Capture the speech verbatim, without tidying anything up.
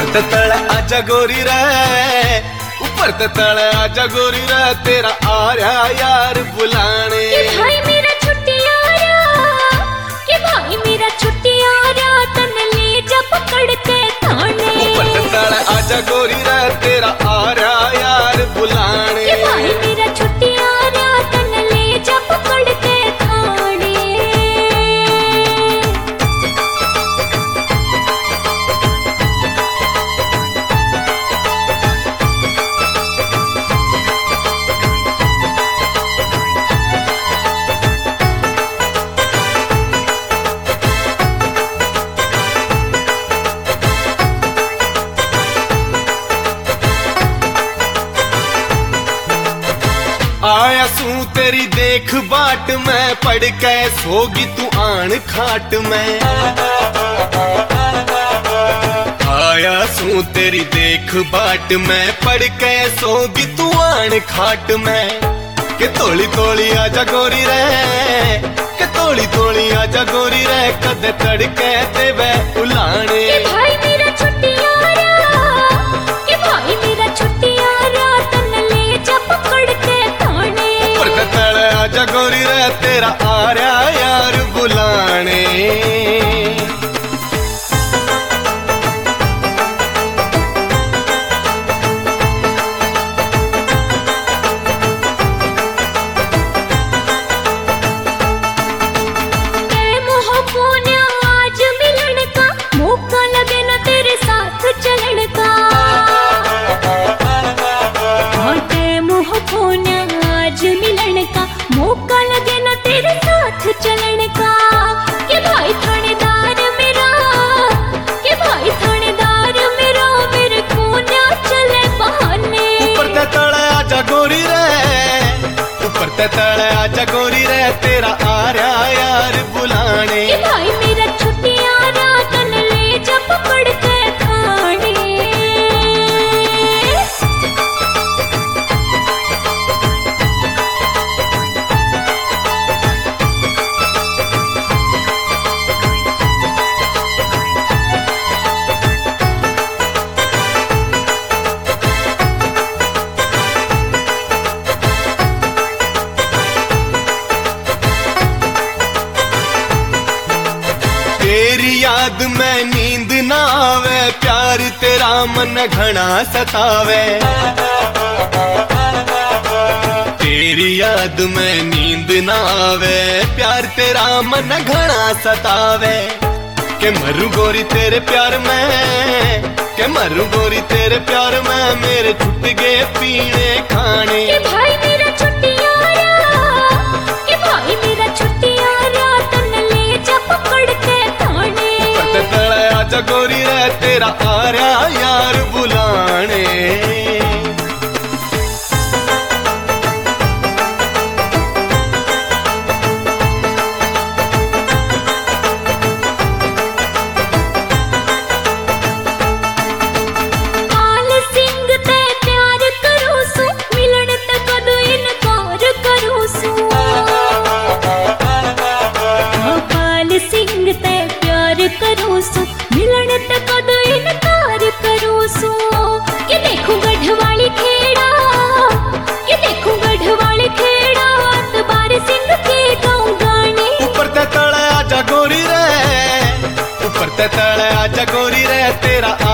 ते तले आजा गोरी रे, ऊपर ते तले आजा गोरी रे, तेरा आ रहा यार बुलाने। कि भाई मेरा छुट्टी आ रहा, कि भाई मेरा छुट्टी आ रहा, तन ले जा पकड़ के थाने। ऊपर ते तले आजा गोरी रे, तेरा आ रहा यार बुलाने। कि भाई मेरा छुट्टी आ रहा, तन ले जा पकड़ के थाने। आया सू तेरी देख बाट में, पड़ के सोगी तू आन खाट में। आया सू तेरी देख बाट में, पड़ के सोगी तू आन खाट में। के तोली तोली आजा गोरी रे, के तोली तोली आजा गोरी रे, कदे तड़के ते वे उलाने। कि भाई मेरा छुट्टी आ रहा, कि भाई मेरा छुट्टी आ रहा, तन ले जा पकड़ के थाने। ऊपर ते तले आजा गोरी रे, तेरा आ रहा यार बुलाने। चलन का कि भाई थानेदार मेरा, कि भाई थानेदार मेरा, मेरे को ना चले बहाने। ऊपर ते तले आजा गोरी रे, ऊपर ते तले आजा गोरी रे, तेरा आ रहा यार बुलाने। कि भाई मेरा छुट्टी आ रहा, तन ले जा पकड़ के थाने। तेरी याद में नींद ना आवे, प्यार तेरा मन घना सतावे। तेरी याद में नींद ना आवे, प्यार तेरा मन घना सतावे। के मरू गोरी तेरे प्यार में, के मरू गोरी तेरे प्यार में, मेरे छुट गए पीने खाने। कि भाई मेरा छुट्टी आ रहा, कि भाई मेरा छुट्टी आ रहा, तन ले जा पकड़ के थाने। ऊपर ते तले आजा गोरी रे, तेरा आ रहा यार बुलाने। मिलन तक कद इनकार करूं सो। कि देखूं गढ़वाली खेड़ा, कि देखूं गढ़वाली खेड़ा, अतबार सिंह के गाऊं गाने। ऊपर ते तले आजा गोरी रे, ऊपर ते तले आजा गोरी रे, तेरा